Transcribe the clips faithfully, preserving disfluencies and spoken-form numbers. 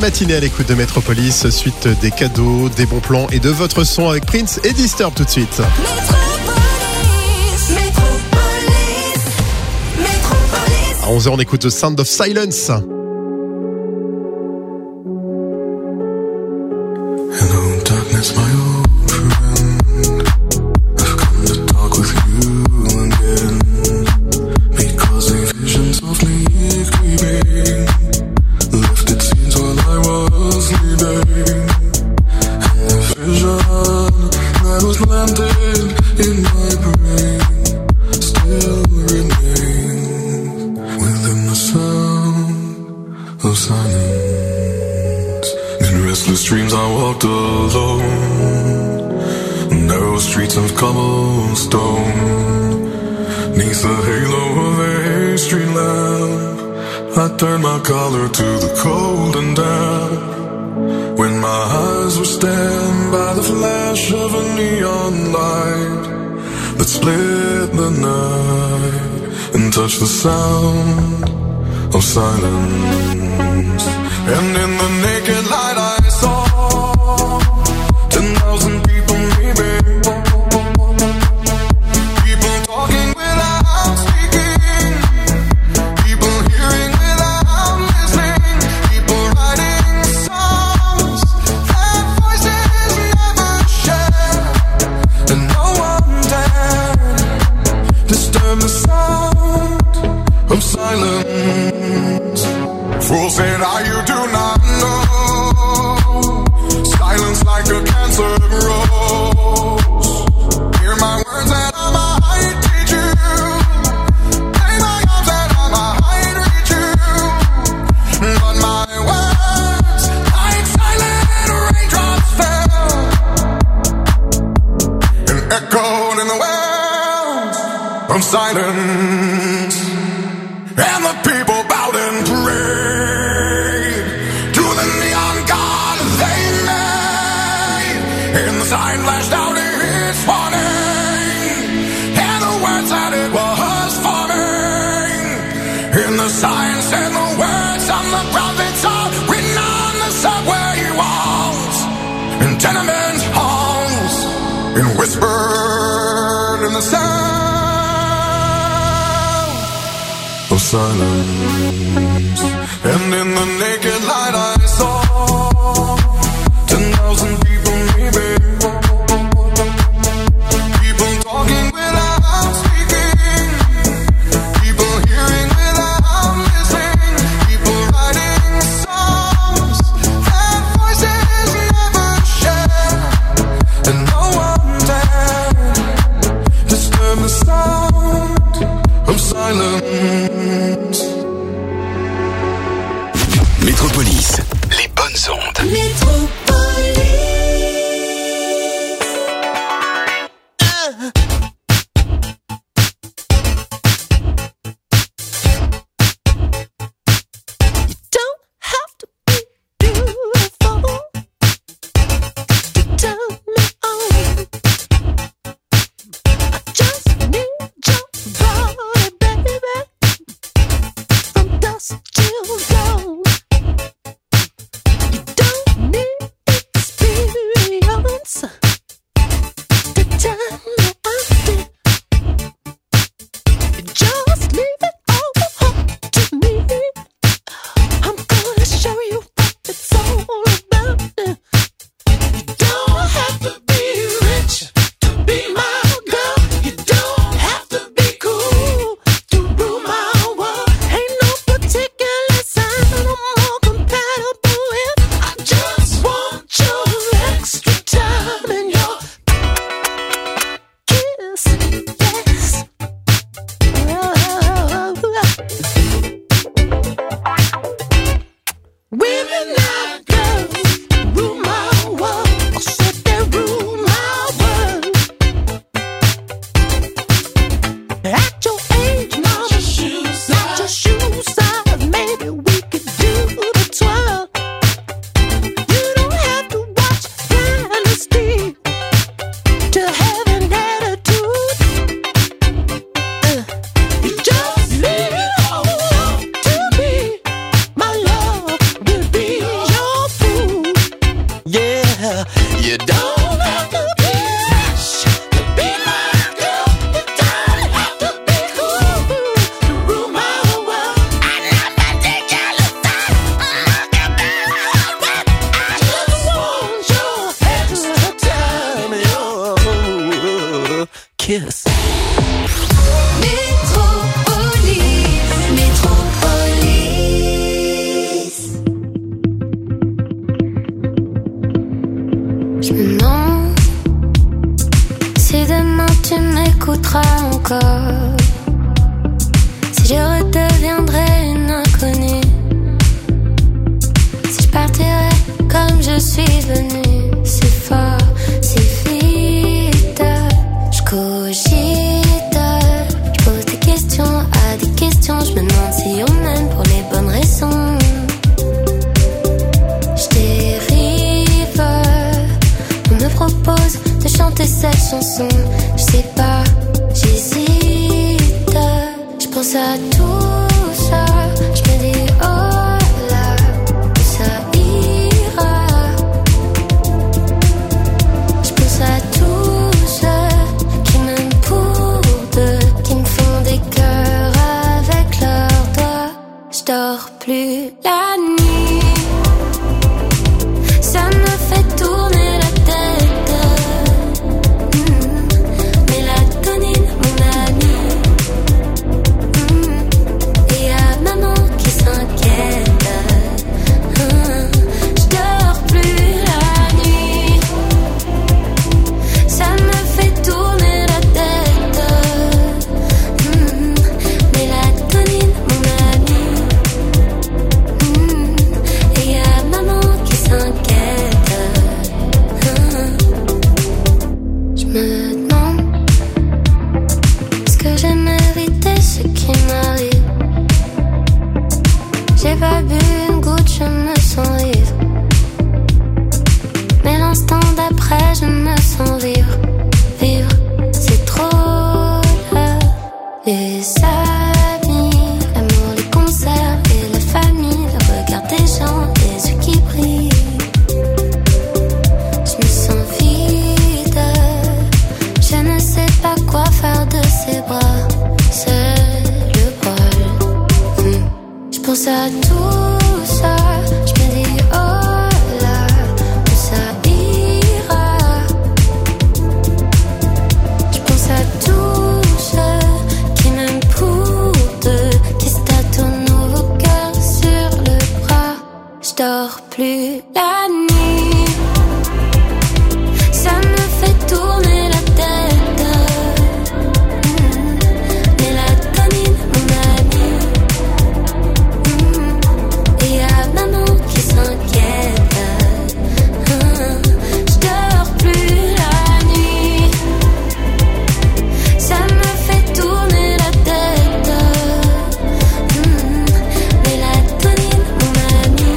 matinée à l'écoute de Métropolis. Suite des cadeaux, des bons plans et de votre son avec Prince et Disturb tout de suite. Métropolis, Métropolis, Métropolis. À onze heures, on écoute The Sound of Silence. Hello darkness, my old friend. I've come to talk with you again, because a vision softly creeping left its scenes while I was sleeping, and the vision that was planted in my brain still remains within the sound of silence. In restless dreams I walked alone, narrow streets of cobblestone, neath the halo of a street lamp. I turned my collar to the cold and damp, when my eyes were stabbed by the flash of a neon light that split the night and touched the sound of silence. And in the naked light I saw ten thousand people maybe, people talking without speaking, people hearing without listening, people writing songs that voices never share, and no one dared disturb the sound of silence. Fools said, ah, you do not know, silence like a cancer grows. Hear my words that I might teach you, play my arms that I might reach you, but my words like silent raindrops fell and echoed in the wells of silence, and the people bowed and prayed to the neon god they made, and the sign flashed out its warning, and the words that it was forming, and the sign said the words on the prophets are written on the subway walls and tenement halls, and whispered in the sound of silence. And in the naked light I saw ten thousand people maybe, people talking without speaking, people hearing without listening, people writing songs that voices never share, and no one dared disturb the sound of silence. Métropolis, les girl. You don't have to be rich to be my girl. You don't have to be cool to rule my whole world. I love my dick, I love that. Look at me, I just want your extra time, your kiss. Métropolis, Métropolis. Je me demande si demain tu m'écouteras encore, si je redeviendrai une inconnue, si je partirai comme je suis venue, si fort, si vite. Je cogite, je pose des questions à des questions, je me demande si on m'aime pour les bonnes raisons. Je dérive, on me propose de chanter cette chanson, je sais pas, j'hésite, je pense à tout ça, je me dis oh là, que ça ira, je pense à tous ceux qui m'aiment pour deux, qui me font des cœurs avec leurs doigts, je dors plus la nuit, ça me fait tourner la tête. Mmh. Mélatonine, mon ami. Mmh. Et y'a maman qui s'inquiète. Mmh. Je dors plus la nuit, ça me fait tourner la tête. Mmh. Mélatonine, mon ami. Mmh. Et y'a maman qui s'inquiète. Mmh. Je me demande, est-ce que j'ai mérité ce qui m'arrive? J'ai pas bu une goutte, je me sens ivre, mais l'instant d'après je me sens vivre. Vivre, c'est trop là. Les amis, l'amour, les concerts et la famille, le regard des gens, les yeux qui brillent. Je me sens vide, je ne sais pas quoi faire de ces bras. C'est le bol. Hmm. Je pense à tout ça, je me dis oh là, que ça ira. Je pense à tous ceux qui m'aiment pour deux, qui se tatouent nos cœurs sur le bras. Je dors plus la nuit, ça me fait tourner la tête. Mmh. Mélatonine, mon ami. Mmh. Et y'a maman qui s'inquiète. Mmh. Je dors plus la nuit, ça me fait tourner la tête. Mmh. Mélatonine, mon ami.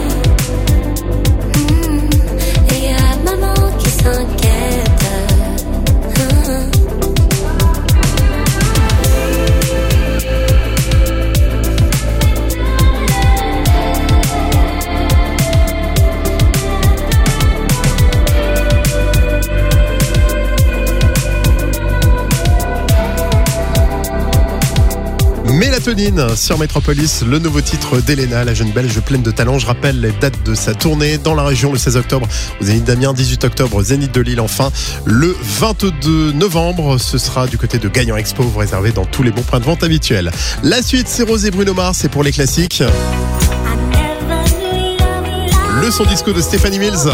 Mmh. Et y'a maman qui s'inquiète. Mmh. Mélatonine sur Métropolis, le nouveau titre d'Elena, la jeune belge pleine de talent. Je rappelle les dates de sa tournée dans la région: le seize octobre au Zénith d'Amiens, dix-huit octobre au Zénith de Lille. Enfin, le vingt-deux novembre, ce sera du côté de Gaillan Expo, vous réservez dans tous les bons points de vente habituels. La suite, c'est Rose et Bruno Mars, c'est pour les classiques. Le son disco de Stephanie Mills.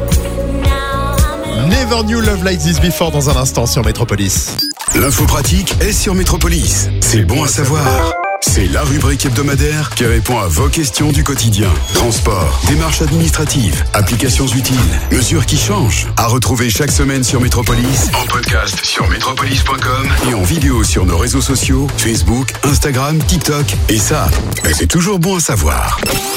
Never Knew Love Like This Before dans un instant sur Métropolis. L'info pratique est sur Métropolis. C'est bon à savoir. C'est la rubrique hebdomadaire qui répond à vos questions du quotidien. Transport, démarches administratives, applications utiles, mesures qui changent. À retrouver chaque semaine sur Métropolis, en podcast sur métropolis point com et en vidéo sur nos réseaux sociaux, Facebook, Instagram, TikTok. Et ça, ben c'est toujours bon à savoir.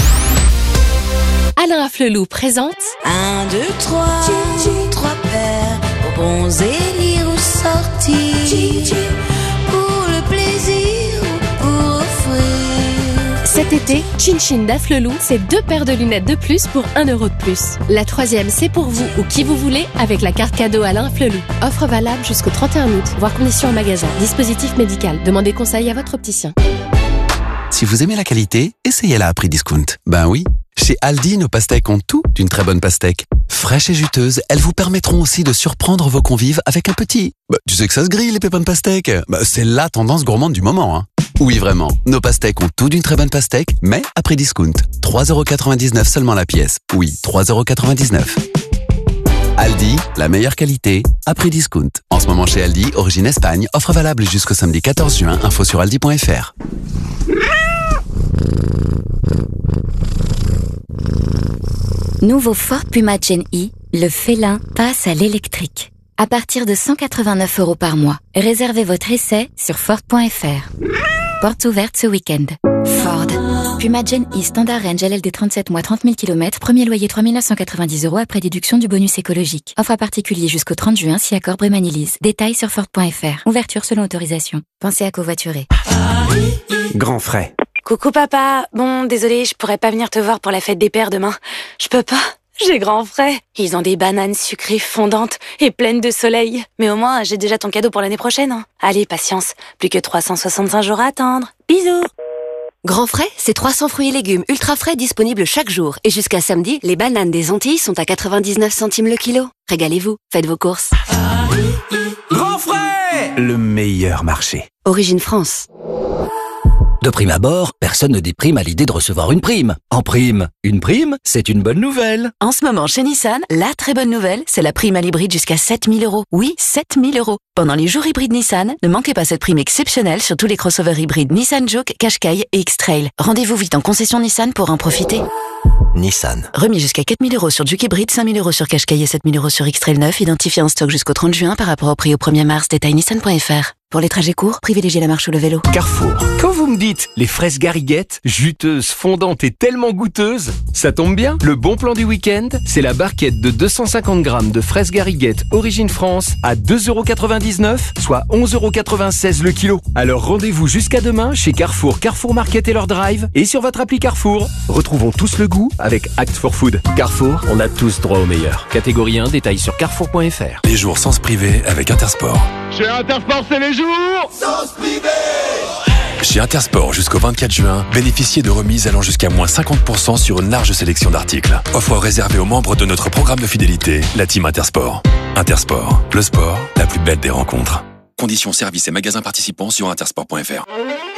Alain Afflelou présente Un, deux, trois, trois paires, bonbons et lire ou sortir, pour le plaisir ou pour offrir. Cet été, Chin Chin d'Afflelou, c'est deux paires de lunettes de plus pour un euro de plus. La troisième, c'est pour vous ou qui vous voulez avec la carte cadeau Alain Afflelou. Offre valable jusqu'au trente et un août, voire conditions en magasin. Dispositif médical. Demandez conseil à votre opticien. Si vous aimez la qualité, essayez-la à prix discount. Ben oui, chez Aldi, nos pastèques ont tout d'une très bonne pastèque. Fraîches et juteuses, elles vous permettront aussi de surprendre vos convives avec un petit... Bah, tu sais que ça se grille, les pépins de pastèque. Bah, c'est la tendance gourmande du moment, hein. Oui, vraiment, nos pastèques ont tout d'une très bonne pastèque, mais à prix discount. trois euros quatre-vingt-dix-neuf seulement la pièce. Oui, trois euros quatre-vingt-dix-neuf. Aldi, la meilleure qualité, à prix discount. En ce moment chez Aldi, origine Espagne, offre valable jusqu'au samedi quatorze juin, info sur aldi point fr. Nouveau Ford Puma Gen E, le félin passe à l'électrique. À partir de cent quatre-vingt-neuf euros par mois. Réservez votre essai sur Ford point fr. Portes ouvertes ce week-end. Ford. Puma Gen E Standard Range L L D trente-sept mois trente mille kilomètres. Premier loyer trois mille neuf cent quatre-vingt-dix euros après déduction du bonus écologique. Offre à particulier jusqu'au trente juin si accord Brémanilise. Détails sur Ford point fr. Ouverture selon autorisation. Pensez à covoiturer. Grand frais. Coucou papa. Bon, désolé, je pourrais pas venir te voir pour la fête des pères demain. Je peux pas. J'ai grand frais. Ils ont des bananes sucrées fondantes et pleines de soleil. Mais au moins, j'ai déjà ton cadeau pour l'année prochaine. Hein. Allez, patience. Plus que trois cent soixante-cinq jours à attendre. Bisous. Grand frais, c'est trois cents fruits et légumes ultra frais disponibles chaque jour. Et jusqu'à samedi, les bananes des Antilles sont à quatre-vingt-dix-neuf centimes le kilo. Régalez-vous, faites vos courses. Grand frais, le meilleur marché. Origine France. De prime abord, personne ne déprime à l'idée de recevoir une prime. En prime, une prime, c'est une bonne nouvelle. En ce moment, chez Nissan, la très bonne nouvelle, c'est la prime à l'hybride jusqu'à sept mille euros. Oui, sept mille euros. Pendant les jours hybrides Nissan, ne manquez pas cette prime exceptionnelle sur tous les crossovers hybrides Nissan Juke, Qashqai et X-Trail. Rendez-vous vite en concession Nissan pour en profiter. Nissan. Remis jusqu'à quatre mille euros sur Juke hybride, cinq mille euros sur Qashqai et sept mille euros sur X-Trail neuf, identifié en stock jusqu'au trente juin par rapport au prix au premier mars. Détail nissan point fr. Pour les trajets courts, privilégiez la marche ou le vélo. Carrefour. Quand vous me dites les fraises Gariguette, juteuses, fondantes et tellement goûteuses, ça tombe bien. Le bon plan du week-end, c'est la barquette de deux cent cinquante grammes de fraises Gariguette Origine France à deux euros quatre-vingt-dix-neuf, soit onze euros quatre-vingt-seize le kilo. Alors rendez-vous jusqu'à demain chez Carrefour, Carrefour Market et leur drive et sur votre appli Carrefour. Retrouvons tous le goût avec Act for Food. Carrefour, on a tous droit au meilleur. Catégorie un, détail sur carrefour point fr. Les jours sans se priver avec Intersport. Chez Intersport, c'est les jours sans se priver. Chez Intersport, jusqu'au vingt-quatre juin, bénéficiez de remises allant jusqu'à moins cinquante pour cent sur une large sélection d'articles. Offre réservée aux membres de notre programme de fidélité, la Team Intersport. Intersport, le sport, la plus belle des rencontres. Conditions, services et magasins participants sur intersport point fr.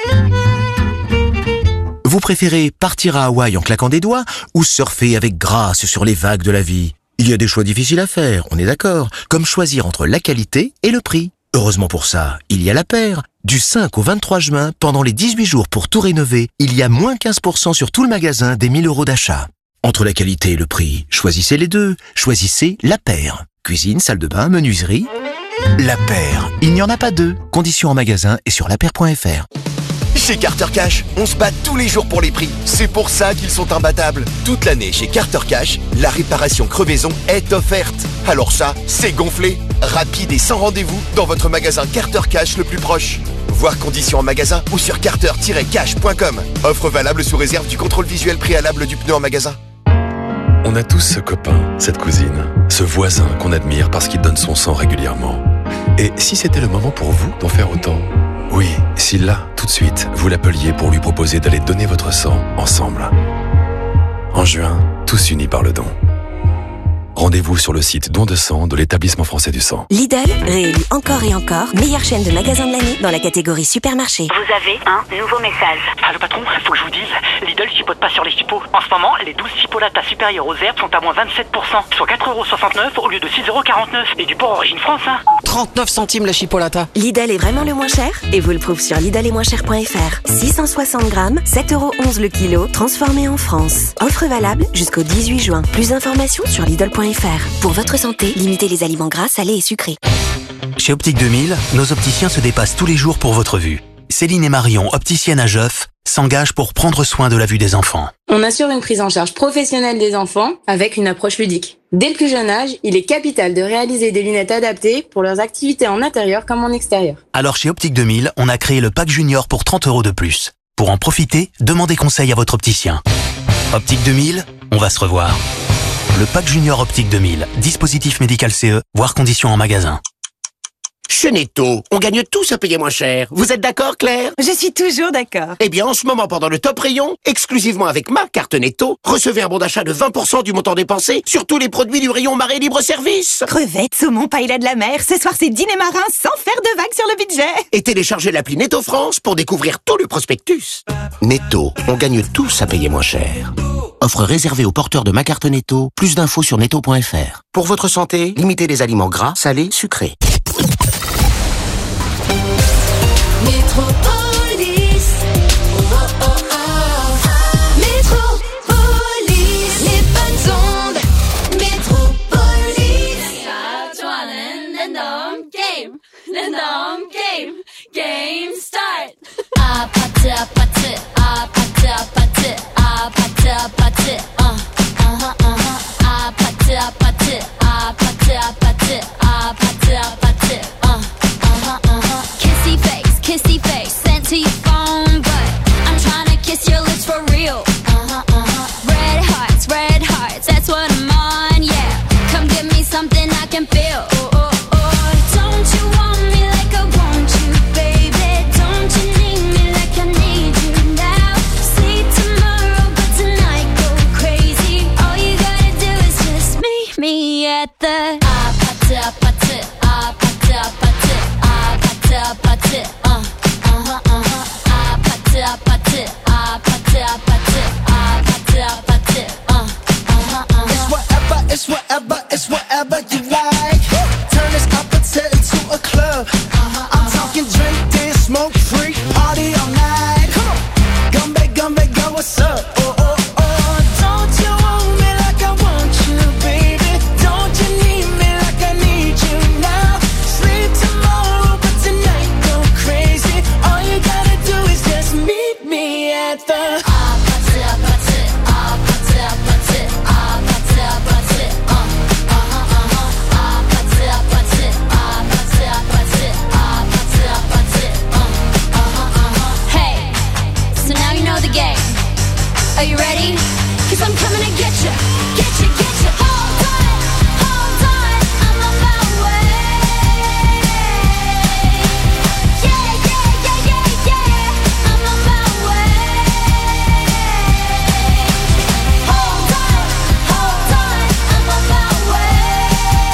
Vous préférez partir à Hawaï en claquant des doigts ou surfer avec grâce sur les vagues de la vie? Il y a des choix difficiles à faire, on est d'accord, comme choisir entre la qualité et le prix. Heureusement pour ça, il y a La Paire. Du cinq au vingt-trois juin, pendant les dix-huit jours pour tout rénover, il y a moins quinze pour cent sur tout le magasin des mille euros d'achat. Entre la qualité et le prix, choisissez les deux. Choisissez La Paire. Cuisine, salle de bain, menuiserie. La Paire. Il n'y en a pas deux. Conditions en magasin et sur la paire point fr. Chez Carter Cash, on se bat tous les jours pour les prix. C'est pour ça qu'ils sont imbattables. Toute l'année chez Carter Cash, la réparation crevaison est offerte. Alors ça, c'est gonflé. Rapide et sans rendez-vous dans votre magasin Carter Cash le plus proche. Voir conditions en magasin ou sur carter tiret cash point com. Offre valable sous réserve du contrôle visuel préalable du pneu en magasin. On a tous ce copain, cette cousine, ce voisin qu'on admire parce qu'il donne son sang régulièrement. Et si c'était le moment pour vous d'en faire autant ? Oui, si là, tout de suite, vous l'appeliez pour lui proposer d'aller donner votre sang ensemble. En juin, tous unis par le don. Rendez-vous sur le site don de sang de l'établissement français du sang. Lidl, réélu encore et encore, meilleure chaîne de magasins de l'année dans la catégorie supermarché. Vous avez un nouveau message. Ah le patron, faut que je vous dise, Lidl chipote pas sur les chipots. En ce moment, les douze chipolatas supérieures aux herbes sont à moins vingt-sept pour cent, soit quatre euros soixante-neuf au lieu de six euros quarante-neuf. Et du porc Origine France, hein. trente-neuf centimes la chipolata. Lidl est vraiment le moins cher et vous le prouve sur lidl et moins cher point fr. six cent soixante grammes, sept euros onze le kilo, transformé en France. Offre valable jusqu'au dix-huit juin. Plus d'informations sur lidl point fr. Pour votre santé, limitez les aliments gras, salés et sucrés. Chez Optique deux mille, nos opticiens se dépassent tous les jours pour votre vue. Céline et Marion, opticiennes à Geoff, s'engagent pour prendre soin de la vue des enfants. On assure une prise en charge professionnelle des enfants avec une approche ludique. Dès le plus jeune âge, il est capital de réaliser des lunettes adaptées pour leurs activités en intérieur comme en extérieur. Alors chez Optique deux mille, on a créé le pack junior pour trente euros de plus. Pour en profiter, demandez conseil à votre opticien. Optique deux mille, on va se revoir. Le pack junior Optique deux mille, dispositif médical C E, voire conditions en magasin. Chez Netto, on gagne tous à payer moins cher. Vous êtes d'accord, Claire? Je suis toujours d'accord. Eh bien, en ce moment, pendant le top rayon, exclusivement avec ma carte Netto, recevez un bon d'achat de vingt pour cent du montant dépensé sur tous les produits du rayon marée libre-service. Crevettes, saumon, paella de la mer, ce soir c'est dîner marin sans faire de vagues sur le budget. Et téléchargez l'appli Netto France pour découvrir tout le prospectus. Netto, on gagne tous à payer moins cher. Offre réservée aux porteurs de ma carte Netto. Plus d'infos sur netto point f r. Pour votre santé, limitez les aliments gras, salés, sucrés. Métropolis, oh oh oh oh. Métropolis, les bonnes ondes. Métropolis. Random game, random game, game start. Ah party, ah party, ah party, ah party, ah party, ah party, uh, uh-huh, uh-huh. Ah party, ah party, ah party, ah party, ah party, ah party, uh, uh-huh, uh-huh. Kissy face, kissy face, sent to your phone, but I'm trying to kiss your lips for real. Uh-huh, uh-huh. Red hearts, red hearts, that's what I'm on, yeah. Come give me something I can feel. Oh, oh, oh. Don't you want me like I want you, baby? Don't you need me like I need you now? See tomorrow, but tonight go crazy. All you gotta do is just meet me at the ah party, ah party, ah party, ah party, ah party, ah party, uh, uh-huh, uh-huh. Ah party, ah party, ah party, ah party, ah party, ah party, uh, uh-huh, uh-huh. It's whatever, it's whatever, it's whatever you like. Turn this appetite into a club. I'm talking drink, dance, smoke, free, party all night. Come on, Gumbe, Gumbe, go, what's up? Oh, oh, oh. Don't you want me like I want you, baby? Don't you need me like I need you now? Sleep tomorrow, but tonight go crazy. All you gotta do is just meet me at the ah party, ah party, ah party, ah party, ah party, ah party, uh, uh-huh, uh-huh. Ah party, ah party, ah party, ah party, ah party, ah party, uh, uh-huh, uh-huh. Hey, so now you know the game. Are you ready? 'Cause I'm coming to get you, get you, get you. Hold on, hold on, I'm on my way. Yeah, yeah, yeah, yeah, yeah, I'm on my way. Hold on, hold on, I'm on my way.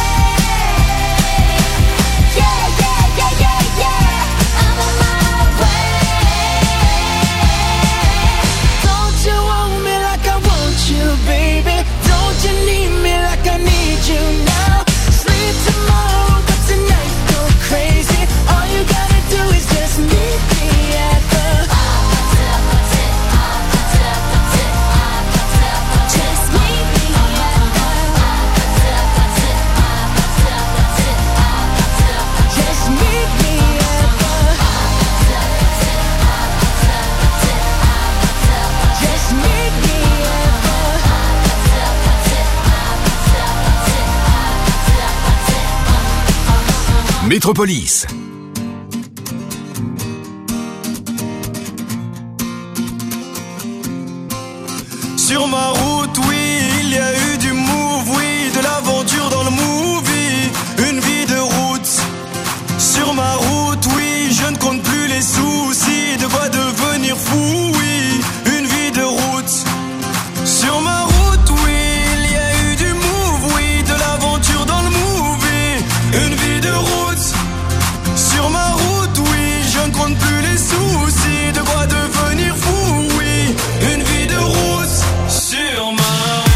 Yeah, yeah, yeah, yeah, yeah, I'm on my way. Don't you want me like I want you, baby? Don't you need me like I need you now? Sleep tomorrow, but tonight go crazy. All you gotta do is just meet me at the Just meet me at the Just meet me at the Just meet me at Métropolis. Sur ma route, oui, il y a eu du move, oui, de l'aventure dans le movie, une vie de route. Sur ma route, oui, je ne compte plus les soucis, de quoi devenir fou, oui, une vie de route. Sur ma route, oui, il y a eu du move, oui, de l'aventure dans le movie, une vie de route. Sur ma route, oui, je ne compte plus les soucis, de quoi devenir fou, oui, une vie de route. Sur ma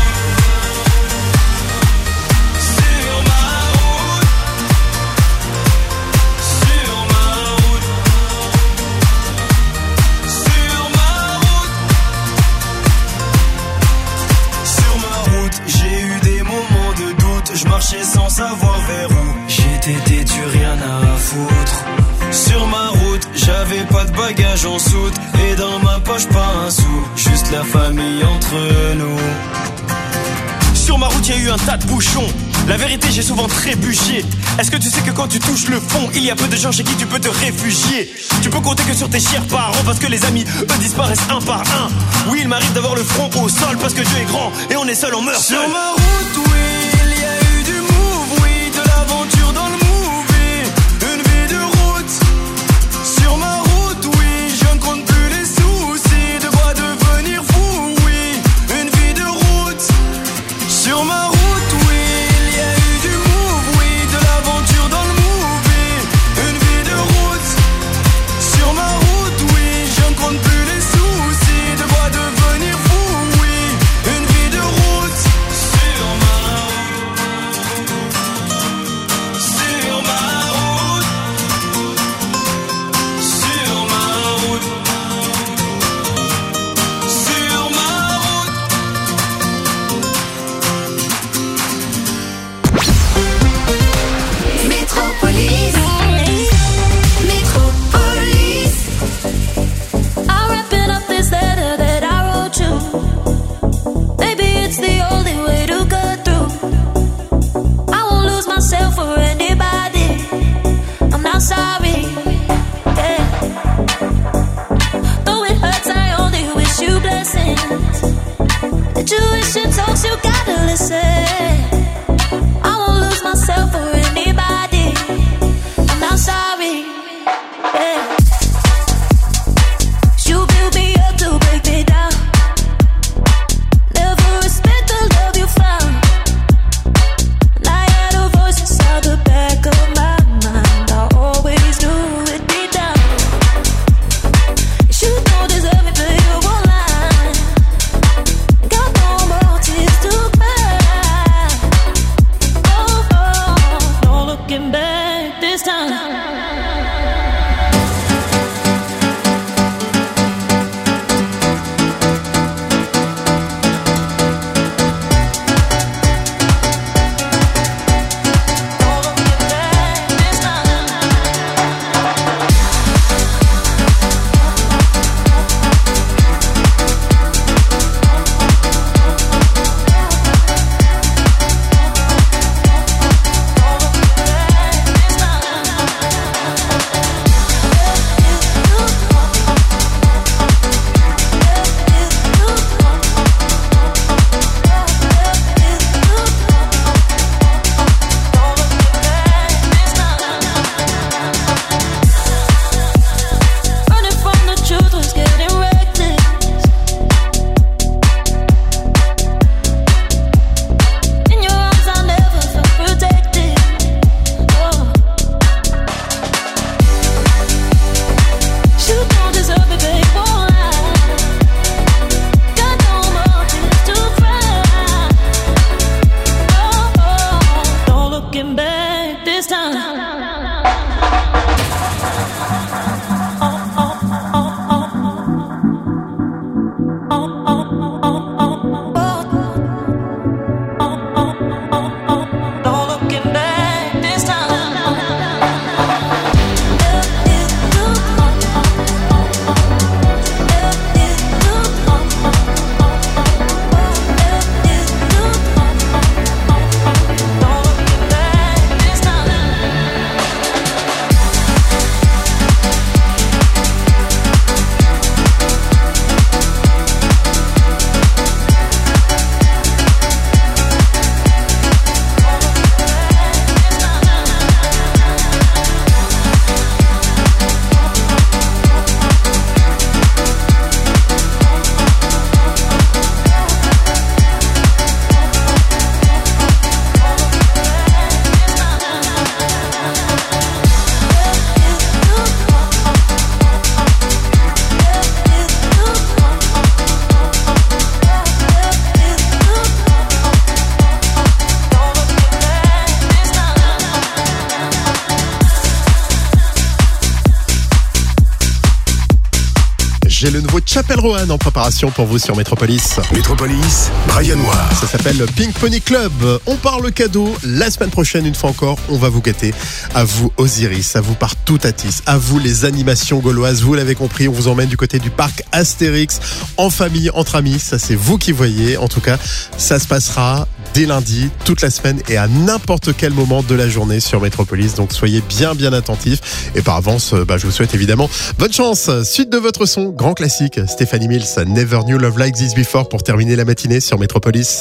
je marchais sans savoir vers où j'étais têtu, rien à foutre. Sur ma route, j'avais pas de bagages en soute, et dans ma poche pas un sou, juste la famille entre nous. Sur ma route, y a eu un tas de bouchons, La vérité, j'ai souvent trébuché. Est-ce que tu sais que quand tu touches le fond, il y a peu de gens chez qui tu peux te réfugier. Tu peux compter que sur tes chers parents, parce que les amis, eux, disparaissent un par un. Oui, il m'arrive d'avoir le front au sol, parce que Dieu est grand, et on est seul, on meurt seul. Sur ma route, oui, il y a eu du move, oui, de l'aventure dans le movie. Une vie de route. Sur ma route, oui, je ne compte plus les soucis. De quoi devenir fou, oui, une vie de route. Sur ma route. Tuition talks, you gotta listen. I won't lose myself for anybody. I'm not sorry. Yeah. You build me up to break me down. Never respect the love you found. And I had a voice inside the back of my mind. I always knew it'd be down. You don't deserve me, but you won't lie. Got no more tears to cry. Oh, oh, no looking back this time. J'ai le nouveau Chapel Roan en préparation pour vous sur Métropolis. Métropolis, Brian Noir. Ça s'appelle Pink Pony Club. On parle cadeau. La semaine prochaine, une fois encore, on va vous gâter. À vous Osiris, à vous Partout Tatis, à vous les animations gauloises. Vous l'avez compris, on vous emmène du côté du parc Astérix, en famille, entre amis. Ça, c'est vous qui voyez. En tout cas, ça se passera dès lundi, toute la semaine et à n'importe quel moment de la journée sur Métropolis. Donc soyez bien bien attentifs. Et par avance, bah, je vous souhaite évidemment bonne chance. Suite de votre son, grand classique, Stephanie Mills, Never Knew Love Like This Before pour terminer la matinée sur Métropolis.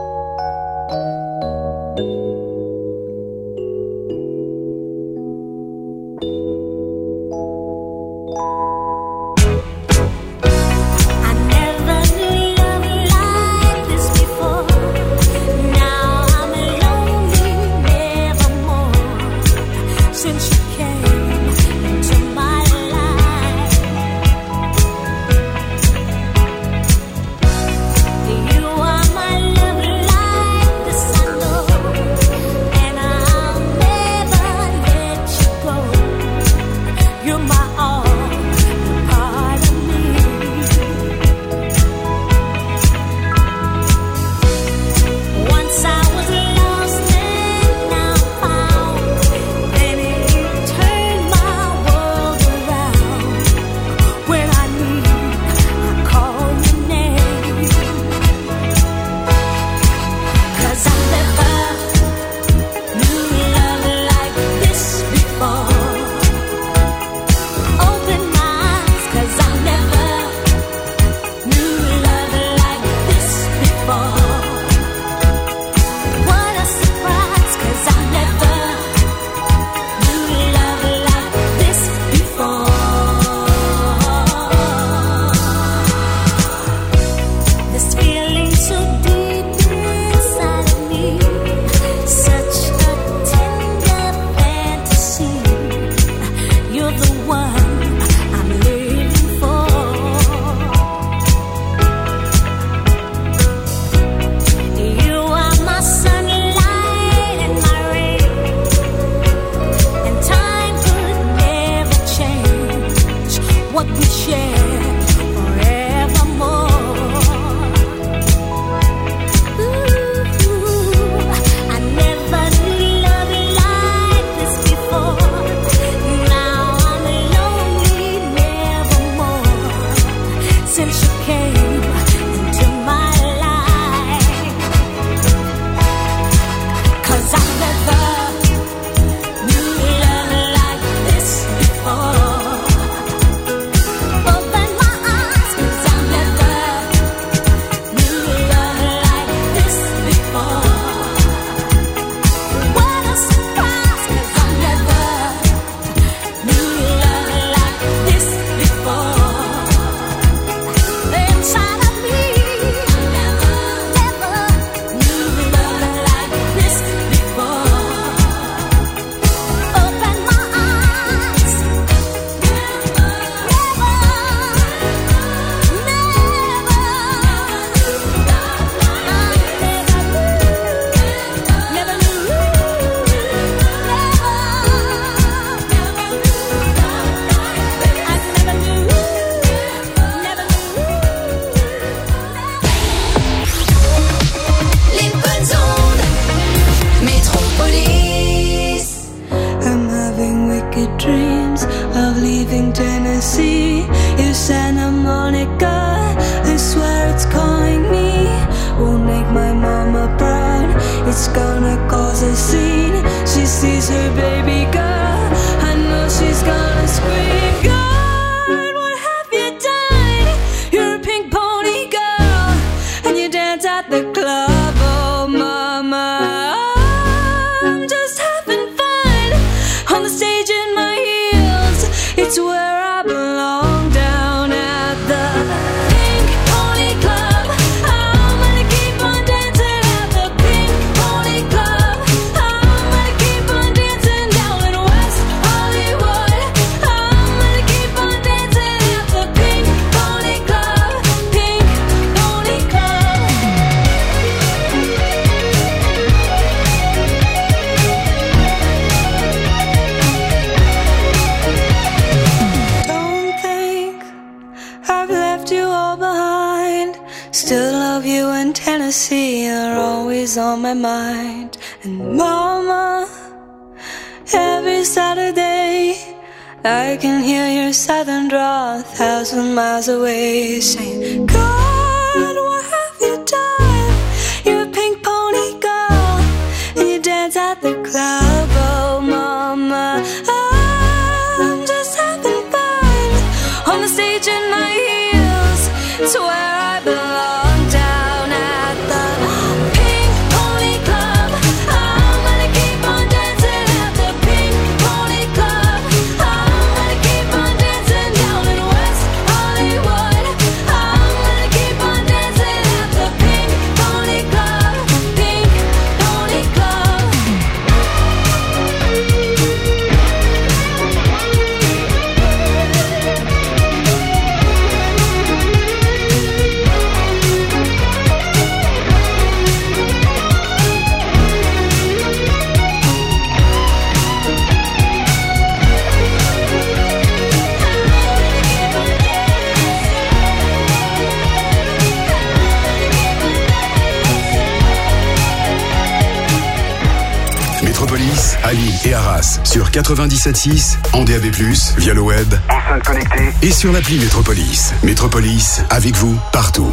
On my mind. And mama, every Saturday I can hear your southern drawl a thousand miles away, saying, God, what have you done? You're a pink pony et Arras sur quatre-vingt-dix-sept six, en D A B plus, via le web, enceinte connectée et sur l'appli Métropolis. Métropolis, avec vous, partout.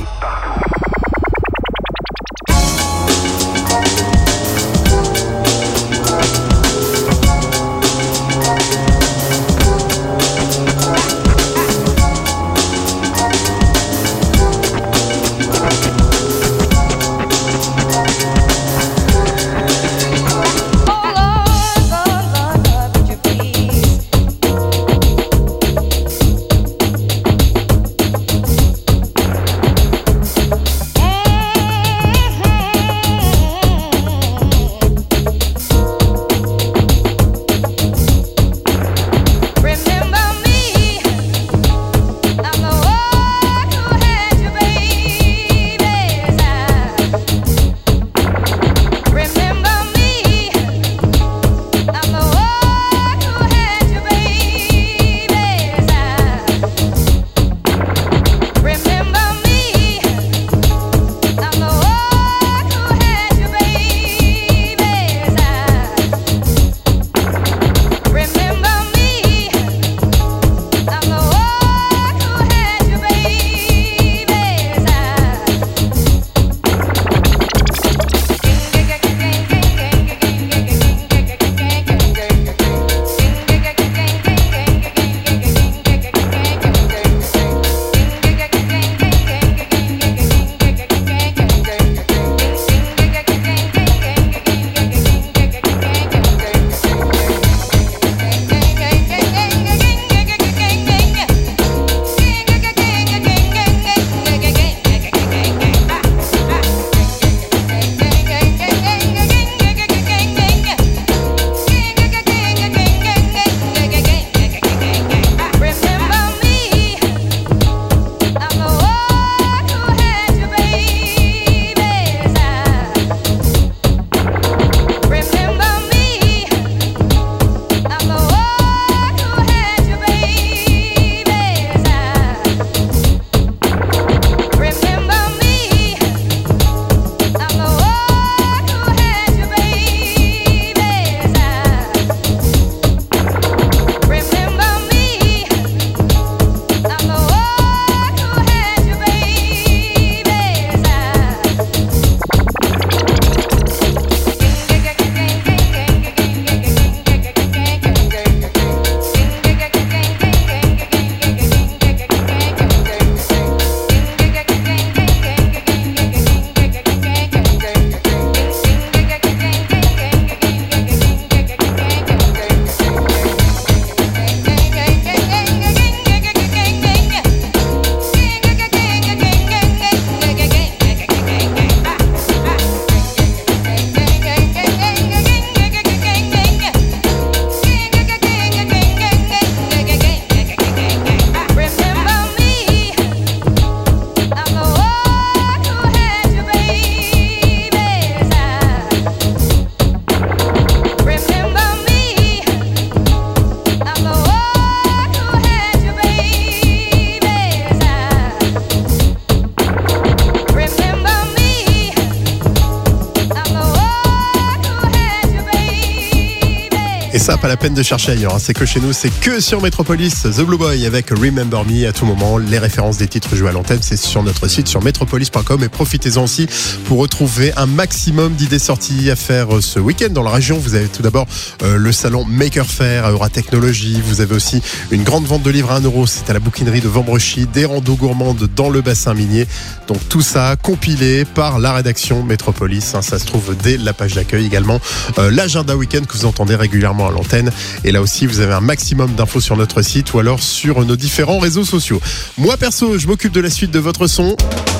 Et ça, pas la peine de chercher ailleurs, hein. C'est que chez nous, c'est que sur Métropolis. The Blue Boy avec Remember Me à tout moment. Les références des titres joués à l'antenne, c'est sur notre site, sur métropolis point com. Et profitez-en aussi pour retrouver un maximum d'idées sorties à faire ce week-end dans la région. Vous avez tout d'abord euh, le salon Maker Faire à Euratechnologie. Vous avez aussi une grande vente de livres à un euro. C'est à la bouquinerie de Vambrechy. Des randos gourmandes dans le bassin minier. Donc tout ça compilé par la rédaction Métropolis. Hein, ça se trouve dès la page d'accueil également. Euh, l'agenda week-end que vous entendez régulièrement à l'antenne. Et là aussi, vous avez un maximum d'infos sur notre site ou alors sur nos différents réseaux sociaux. Moi, perso, je m'occupe de la suite de votre son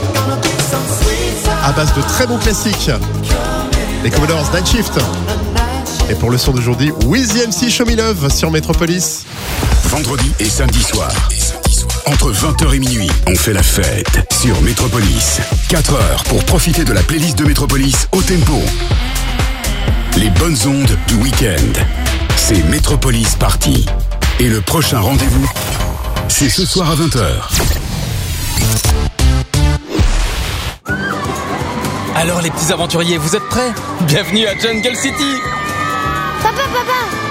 à base de très bons classiques. Les Commodores Night Shift. Et pour le son d'aujourd'hui, Wiz M C Show Me Love sur Métropolis. Vendredi et samedi soir. Entre vingt heures et minuit, on fait la fête sur Métropolis. quatre heures pour profiter de la playlist de Métropolis au tempo. Les bonnes ondes du week-end. C'est Métropolis Party. Et le prochain rendez-vous, c'est ce soir à vingt heures. Alors les petits aventuriers, vous êtes prêts? Bienvenue à Jungle City. Papa, papa,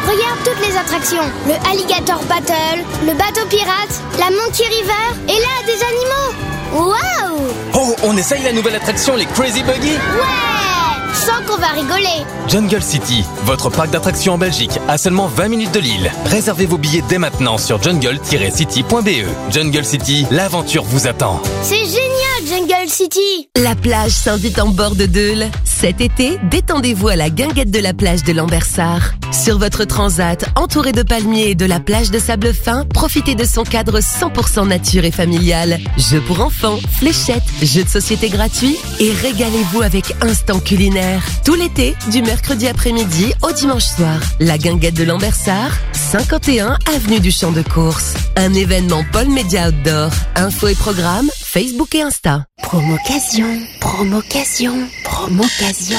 attractions. Le Alligator Battle, le bateau pirate, la Monkey River et là, des animaux. Waouh! Oh, on essaye la nouvelle attraction, les Crazy Buggy? Ouais! Je sens qu'on va rigoler. Jungle City, votre parc d'attractions en Belgique, à seulement vingt minutes de Lille. Réservez vos billets dès maintenant sur jungle tiret city point b e. Jungle City, l'aventure vous attend. C'est génial, Jungle City! La plage s'invite en bord de Deule. Cet été, détendez-vous à la guinguette de la plage de Lambersart. Sur votre transat, entouré de palmiers et de la plage de sable fin, profitez de son cadre cent pour cent nature et familial. Jeux pour enfants, fléchettes, jeux de société gratuits et régalez-vous avec Instant Culinaire. Tout l'été, du mercredi après-midi au dimanche soir. La guinguette de Lambersart, cinquante et un avenue du Champ de Course. Un événement Paul Média Outdoor. Infos et programmes, Facebook et Insta. Promocation, promocation, promocation.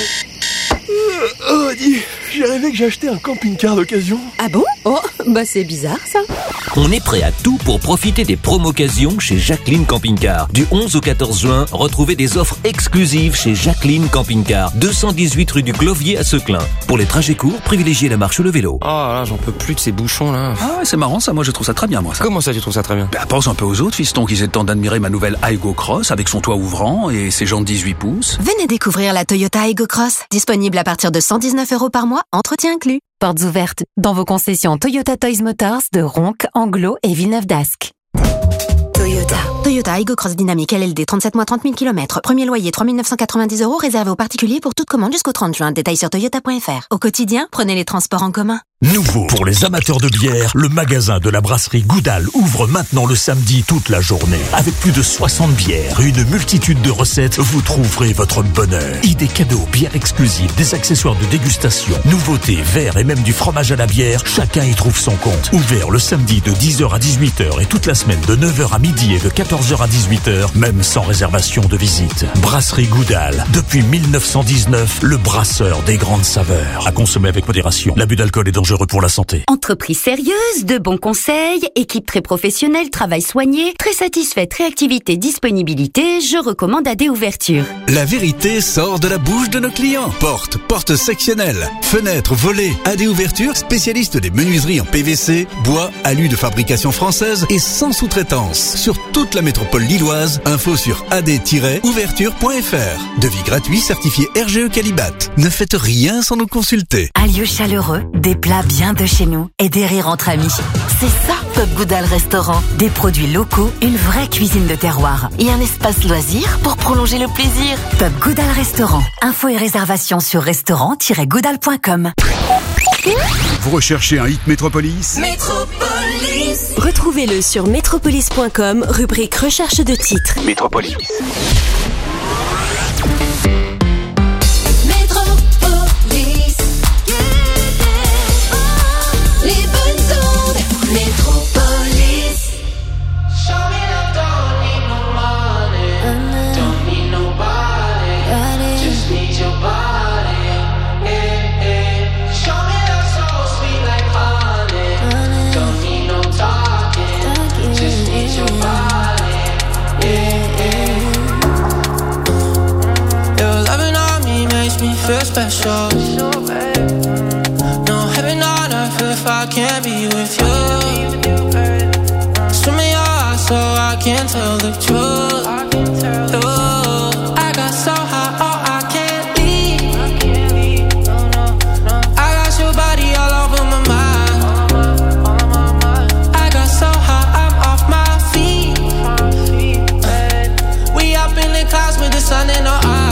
Euh, oh, dis, j'ai rêvé que j'achetais un camping-car d'occasion. Ah bon? Oh, bah c'est bizarre ça. On est prêt à tout pour profiter des promo-occasions chez Jacqueline Camping Car. Du onze au quatorze juin, retrouvez des offres exclusives chez Jacqueline Camping Car. deux cent dix-huit rue du Clovier à Seclin. Pour les trajets courts, privilégiez la marche ou le vélo. Oh là, j'en peux plus de ces bouchons là. Ah ouais, c'est marrant ça, moi je trouve ça très bien moi ça. Comment ça tu trouves ça très bien? Bah pense un peu aux autres fistons qui aient le temps d'admirer ma nouvelle Aygo Cross avec son toit ouvrant et ses jantes dix-huit pouces. Venez découvrir la Toyota Aygo Cross, disponible à partir de cent dix-neuf euros par mois, entretien inclus. Portes ouvertes dans vos concessions Toyota Toys Motors de Ronc, Anglo et Villeneuve-d'Ascq. Toyota. Toyota Aygo Cross Dynamique L L D, trente-sept mois, trente mille kilomètres. Premier loyer trois mille neuf cent quatre-vingt-dix euros, réservé aux particuliers pour toute commande jusqu'au trente juin. Détails sur toyota point f r. Au quotidien, prenez les transports en commun. Nouveau pour les amateurs de bière, le magasin de la brasserie Goudal ouvre maintenant le samedi toute la journée. Avec plus de soixante bières, une multitude de recettes, vous trouverez votre bonheur. Idées cadeaux, bières exclusives, des accessoires de dégustation, nouveautés, verres et même du fromage à la bière, chacun y trouve son compte. Ouvert le samedi de dix heures à dix-huit heures et toute la semaine de neuf heures à midi et de quatorze heures à dix-huit heures, même sans réservation de visite. Brasserie Goudal, depuis mille neuf cent dix-neuf, le brasseur des grandes saveurs. À consommer avec modération. L'abus d'alcool est dangereux pour la santé. Entreprise sérieuse, de bons conseils, équipe très professionnelle, travail soigné, très satisfaite, réactivité, disponibilité, je recommande A D Ouverture. La vérité sort de la bouche de nos clients. Porte, porte sectionnelle, fenêtres, volets, A D Ouverture, spécialiste des menuiseries en P V C, bois, alu de fabrication française et sans sous-traitance. Sur toute la métropole lilloise, info sur a d tiret ouverture point f r. Devis gratuit certifié R G E Qualibat. Ne faites rien sans nous consulter. Un lieu chaleureux, des plats bien de chez nous et des rires entre amis. C'est ça, Pub Goudal Restaurant. Des produits locaux, une vraie cuisine de terroir et un espace loisir pour prolonger le plaisir. Pub Goudal Restaurant. Infos et réservations sur restaurant tiret goudal point com. Vous recherchez un hit Métropolis? Métropolis. Retrouvez-le sur métropolis point com, rubrique recherche de titres. Métropolis. Feel special. No heaven on earth if I can't be with you. Swim me your eyes so I can tell the truth. Ooh, I got so high, oh I can't leave. I got your body all over my mind. I got so high, I'm off my feet. We up in the clouds with the sun in our eyes.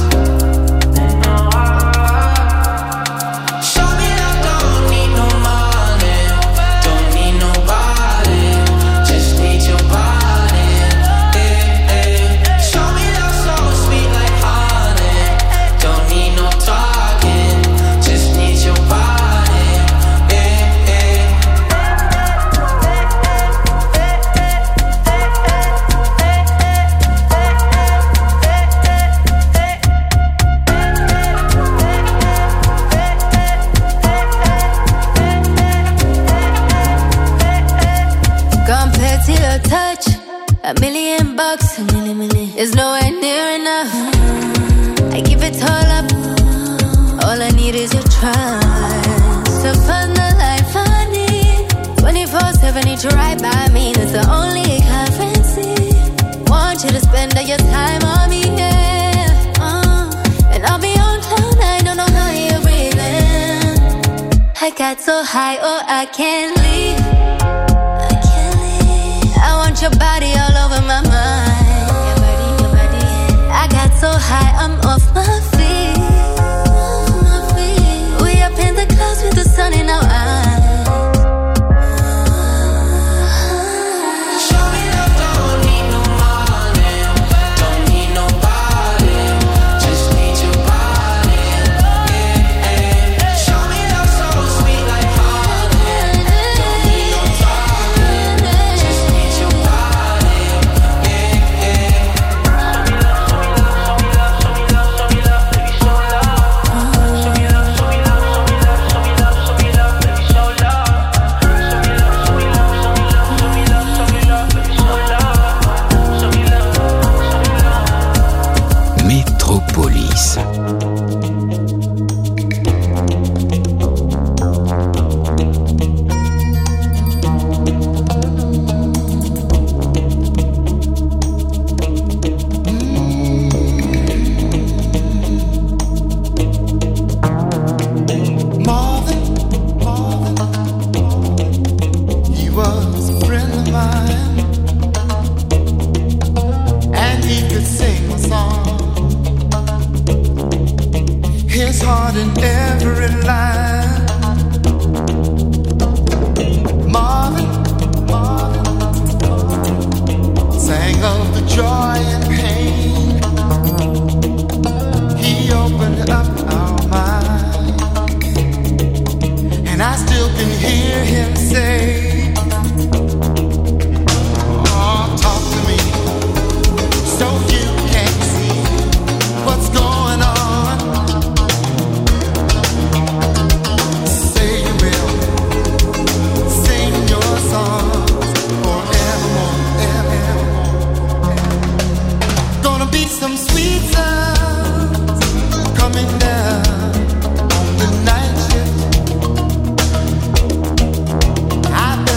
A million bucks, a million, million is nowhere near enough. I give it all up. All I need is your trust to find the life I need. ever need to ride by me, that's the only currency. Want you to spend all your time on me, yeah. Uh, and I'll be on cloud nine, don't know how you're breathing. I got so high, oh I can't leave. I can't leave. I want your body all over my mind. Your body, your body. I got so high, I'm off my feet. Off my feet. We up in the clouds with the sun in our eyes. I've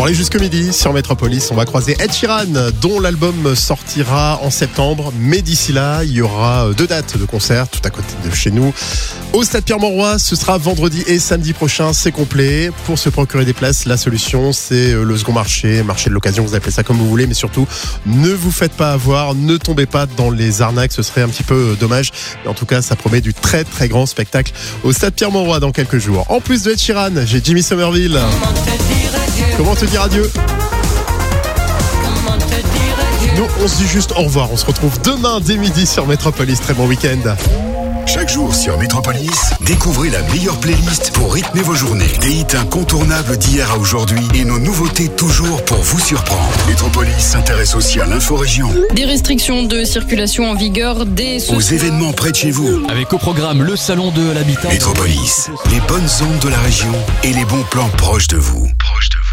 Pour aller jusqu'au midi sur Métropolis, on va croiser Ed Sheeran, dont l'album sortira en septembre. Mais d'ici là, il y aura deux dates de concert tout à côté de chez nous. Au Stade Pierre-Mauroy, ce sera vendredi et samedi prochain, c'est complet. Pour se procurer des places, la solution, c'est le second marché, marché de l'occasion, vous appelez ça comme vous voulez, mais surtout, ne vous faites pas avoir, ne tombez pas dans les arnaques, ce serait un petit peu dommage. Mais en tout cas, ça promet du très très grand spectacle au Stade Pierre-Mauroy dans quelques jours. En plus de Ed Sheeran, j'ai Jimmy Somerville. Comment te dire adieu? Nous, on se dit juste au revoir. On se retrouve demain dès midi sur Métropolis. Très bon week-end. Chaque jour sur Métropolis, découvrez la meilleure playlist pour rythmer vos journées. Des hits incontournables d'hier à aujourd'hui et nos nouveautés toujours pour vous surprendre. Métropolis s'intéresse aussi à l'inforégion. Des restrictions de circulation en vigueur, des... aux événements près de chez vous. Avec au programme le salon de l'habitat. Métropolis, les bonnes ondes de la région et les bons plans proches de vous. Proches de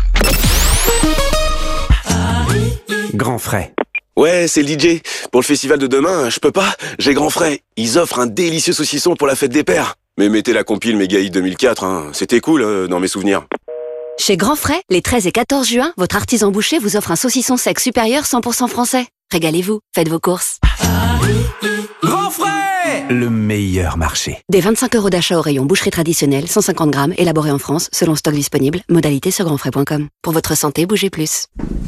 vous. Grand Frais. Ouais, c'est le D J. Pour le festival de demain, je peux pas. J'ai Grand Frais. Ils offrent un délicieux saucisson pour la fête des pères. Mais mettez la compile Mégaïd deux mille quatre, hein. C'était cool euh, dans mes souvenirs. Chez Grand Frais, les treize et quatorze juin, votre artisan boucher vous offre un saucisson sec supérieur cent pour cent français. Régalez-vous, faites vos courses. Grand Frais, le meilleur marché. Des vingt-cinq euros d'achat au rayon boucherie traditionnelle, cent cinquante grammes, élaboré en France, selon stock disponible. Modalité sur grandfrais point com. Pour votre santé, bougez plus.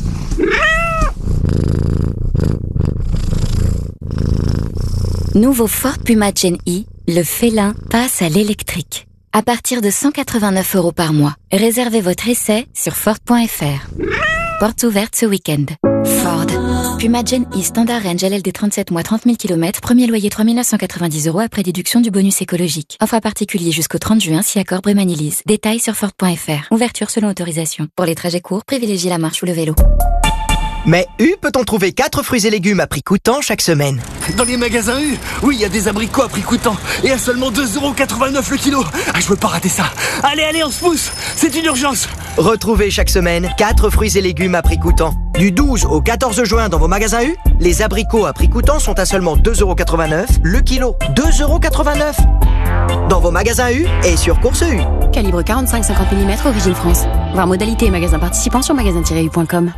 Nouveau Ford Puma Gen E, le félin passe à l'électrique. À partir de cent quatre-vingt-neuf euros par mois. Réservez votre essai sur Ford point F R. Portes ouvertes ce week-end. Ford. Puma Gen E Standard Range L L D trente-sept mois trente mille kilomètres. Premier loyer trois mille neuf cent quatre-vingt-dix euros après déduction du bonus écologique. Offre à particulier jusqu'au trente juin si accord Brémanilise. Détails sur Ford point F R. Ouverture selon autorisation. Pour les trajets courts, privilégiez la marche ou le vélo. Mais U peut-on trouver quatre fruits et légumes à prix coûtant chaque semaine? Dans les magasins U, oui, il y a des abricots à prix coûtant et à seulement deux euros quatre-vingt-neuf le kilo. Ah, je veux pas rater ça. Allez, allez, on se pousse. C'est une urgence. Retrouvez chaque semaine quatre fruits et légumes à prix coûtant. Du douze au quatorze juin dans vos magasins U, les abricots à prix coûtant sont à seulement deux euros quatre-vingt-neuf le kilo. deux euros quatre-vingt-neuf dans vos magasins U et sur Course U. Calibre quarante-cinq cinquante millimètres, origine France. Voir modalité et magasins participants sur magasin tiret u point com.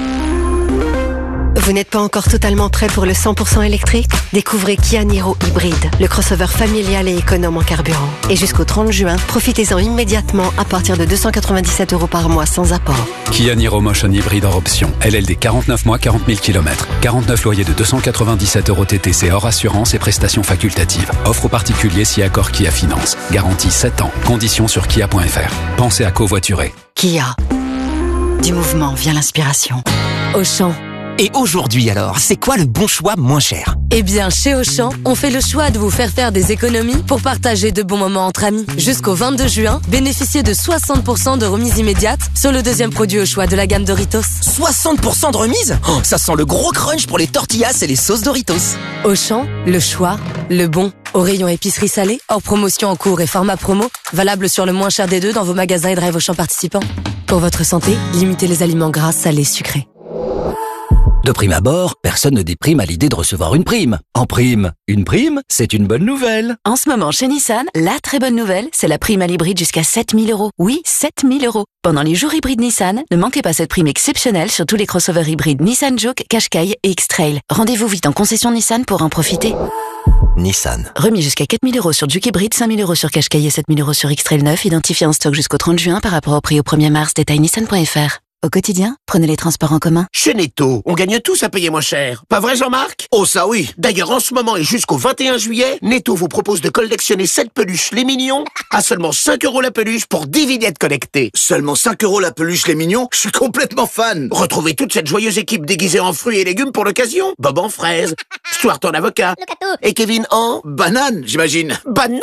Vous n'êtes pas encore totalement prêt pour le cent pour cent électrique? Découvrez Kia Niro Hybride, le crossover familial et économe en carburant. Et jusqu'au trente juin, profitez-en immédiatement à partir de deux cent quatre-vingt-dix-sept euros par mois sans apport. Kia Niro Motion Hybride hors option. L L D quarante-neuf mois, quarante mille kilomètres. quarante-neuf loyers de deux cent quatre-vingt-dix-sept euros T T C hors assurance et prestations facultatives. Offre aux particuliers si accord Kia Finance. Garantie sept ans. Conditions sur kia point F R. Pensez à covoiturer. Kia. Du mouvement vient l'inspiration. Auchan. Et aujourd'hui alors, c'est quoi le bon choix moins cher? Eh bien, chez Auchan, on fait le choix de vous faire faire des économies pour partager de bons moments entre amis. Jusqu'au vingt-deux juin, bénéficiez de soixante pour cent de remise immédiate sur le deuxième produit au choix de la gamme Doritos. soixante pour cent de remise? Oh, ça sent le gros crunch pour les tortillas et les sauces Doritos. Auchan, le choix, le bon. Au rayon épicerie salée, hors promotion en cours et format promo, valable sur le moins cher des deux dans vos magasins et drive Auchan participants. Pour votre santé, limitez les aliments gras, salés, sucrés. De prime abord, personne ne déprime à l'idée de recevoir une prime. En prime, une prime, c'est une bonne nouvelle. En ce moment, chez Nissan, la très bonne nouvelle, c'est la prime à l'hybride jusqu'à sept mille euros. Oui, sept mille euros. Pendant les jours hybrides Nissan, ne manquez pas cette prime exceptionnelle sur tous les crossovers hybrides Nissan Juke, Qashqai et X-Trail. Rendez-vous vite en concession Nissan pour en profiter. Nissan. Remis jusqu'à quatre mille euros sur Juke hybride, cinq mille euros sur Qashqai et sept mille euros sur X-Trail neuf, identifié en stock jusqu'au trente juin par rapport au prix au premier mars. Détail nissan point F R. Au quotidien, prenez les transports en commun. Chez Netto, on gagne tous à payer moins cher. Pas vrai, Jean-Marc? Oh, ça oui. D'ailleurs, en ce moment et jusqu'au vingt et un juillet, Netto vous propose de collectionner sept peluches les mignons à seulement cinq euros la peluche pour dix vignettes collectées. Seulement cinq euros la peluche les mignons? Je suis complètement fan. Retrouvez toute cette joyeuse équipe déguisée en fruits et légumes pour l'occasion. Bob en fraise, Stuart en avocat et Kevin en... banane, j'imagine. Banane.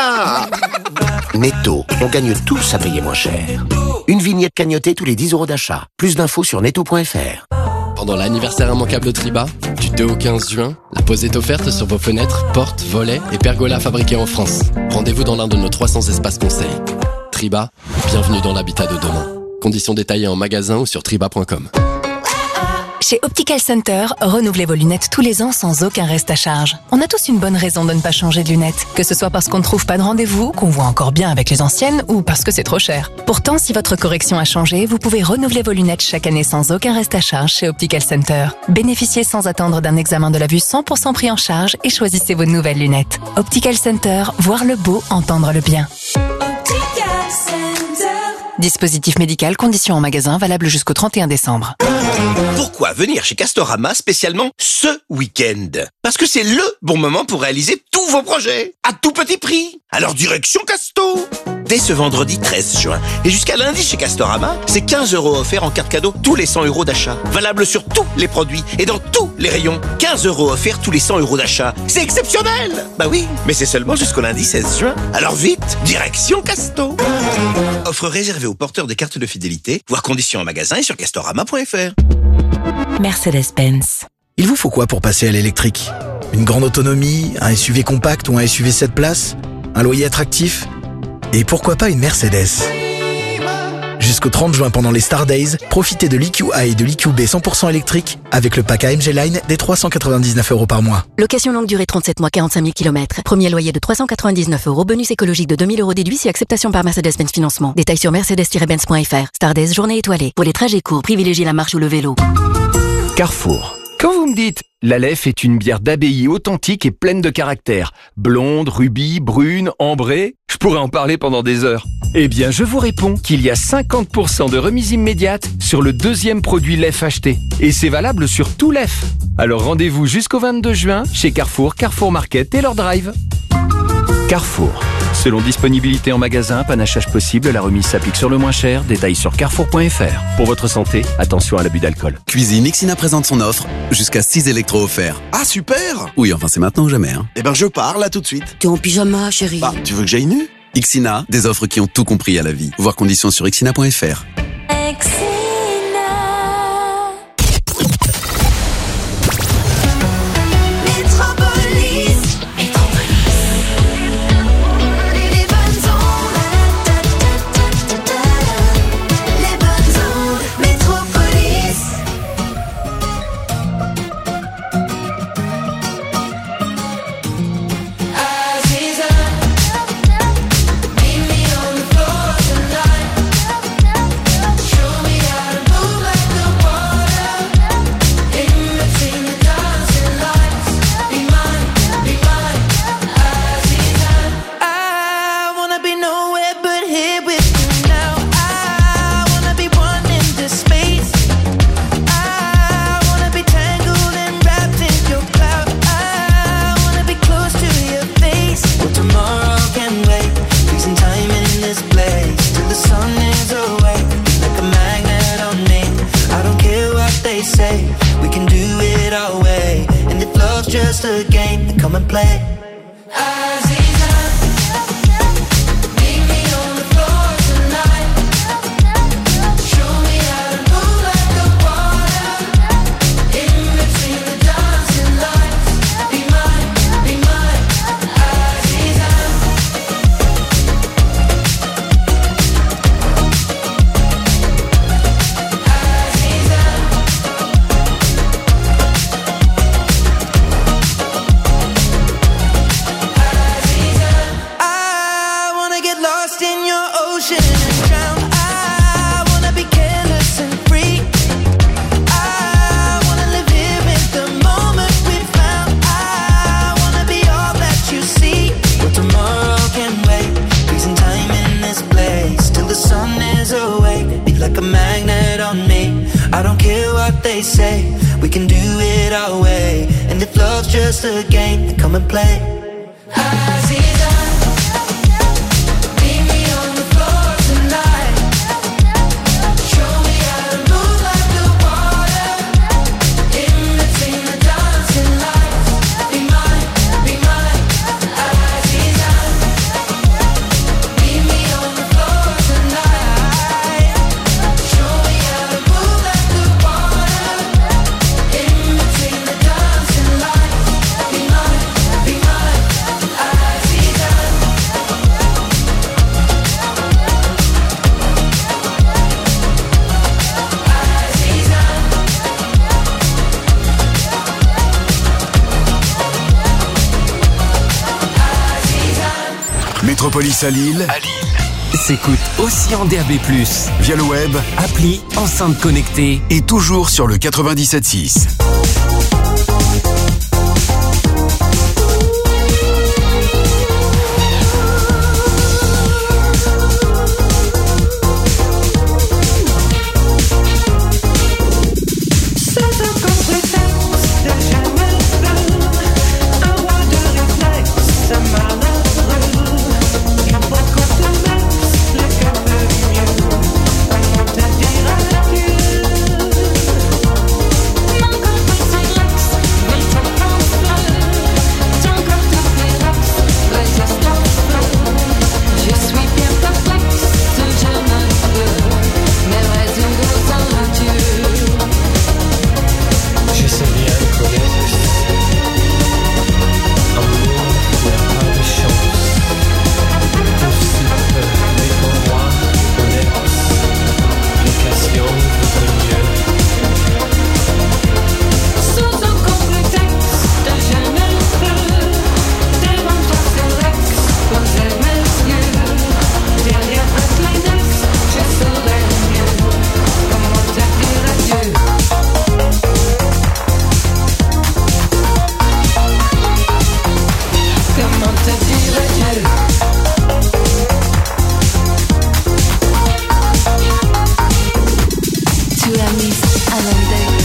Netto, on gagne tous à payer moins cher. Une vignette cagnotée tous les dix euros d'achat. Plus d'infos sur netto point F R. Pendant l'anniversaire immanquable Triba, du deux au quinze juin, la pose est offerte sur vos fenêtres, portes, volets et pergolas fabriqués en France. Rendez-vous dans l'un de nos trois cents espaces conseils. Triba, bienvenue dans l'habitat de demain. Conditions détaillées en magasin ou sur triba point com. Chez Optical Center, renouvelez vos lunettes tous les ans sans aucun reste à charge. On a tous une bonne raison de ne pas changer de lunettes. Que ce soit parce qu'on ne trouve pas de rendez-vous, qu'on voit encore bien avec les anciennes ou parce que c'est trop cher. Pourtant, si votre correction a changé, vous pouvez renouveler vos lunettes chaque année sans aucun reste à charge chez Optical Center. Bénéficiez sans attendre d'un examen de la vue cent pour cent pris en charge et choisissez vos nouvelles lunettes. Optical Center, voir le beau, entendre le bien. Dispositif médical, conditions en magasin, valable jusqu'au trente et un décembre. Pourquoi venir chez Castorama spécialement ce week-end? Parce que c'est le bon moment pour réaliser tous vos projets, à tout petit prix. Alors direction Casto. Dès ce vendredi treize juin et jusqu'à lundi chez Castorama, c'est quinze euros offerts en carte cadeau tous les cent euros d'achat. Valable sur tous les produits et dans tous les rayons. quinze euros offerts tous les cent euros d'achat. C'est exceptionnel! Bah oui, mais c'est seulement jusqu'au lundi seize juin. Alors vite, direction Casto. Offre réservée aux porteurs des cartes de fidélité, voire conditions en magasin et sur castorama point f r. Mercedes-Benz. Il vous faut quoi pour passer à l'électrique? Une grande autonomie, un S U V compact ou un S U V sept places? Un loyer attractif? Et pourquoi pas une Mercedes? Jusqu'au trente juin pendant les Star Days, profitez de l'E Q A et de l'E Q B cent pour cent électrique avec le pack A M G Line des trois cent quatre-vingt-dix-neuf euros par mois. Location longue durée trente-sept mois, quarante-cinq mille kilomètres. Premier loyer de trois cent quatre-vingt-dix-neuf euros. Bonus écologique de deux mille euros déduit si acceptation par Mercedes-Benz Financement. Détails sur mercedes tiret benz point f r. Star Days, journée étoilée. Pour les trajets courts, privilégiez la marche ou le vélo. Carrefour. Quand vous me dites « l'Aleph est une bière d'abbaye authentique et pleine de caractère, blonde, rubis, brune, ambrée », je pourrais en parler pendant des heures. Eh bien, je vous réponds qu'il y a cinquante pour cent de remise immédiate sur le deuxième produit Lef acheté. Et c'est valable sur tout Lef. Alors rendez-vous jusqu'au vingt-deux juin chez Carrefour, Carrefour Market et leur drive. Carrefour. Selon disponibilité en magasin, panachage possible, la remise s'applique sur le moins cher. Détails sur carrefour point f r. Pour votre santé, attention à l'abus d'alcool. Cuisine Ixina présente son offre, jusqu'à six électros offerts. Ah super! Oui, enfin c'est maintenant ou jamais. Hein. Eh ben je pars là tout de suite. T'es en pyjama, chérie. Bah, tu veux que j'aille nu? Ixina, des offres qui ont tout compris à la vie. Voir conditions sur ixina point f r. Just a game, then come and play. Just a game, then come and play. métropolis à Lille, À Lille, s'écoute aussi en D A B plus, via le web appli, enceinte connectée. et toujours sur le quatre-vingt-dix-sept six. To la mise à l'endeuil.